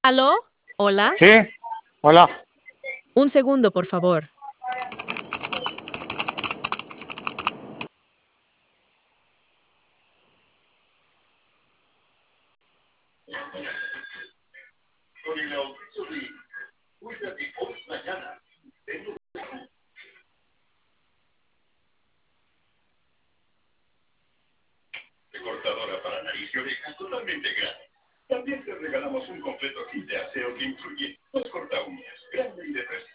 ¿Aló? ¿Hola? Sí, hola. Un segundo, por favor. Con el aumento de cuídate hoy mañana. Recortadora para nariz y oreja totalmente gratis. También te regalamos un completo kit de aseo que incluye dos corta uñas, grande y de 3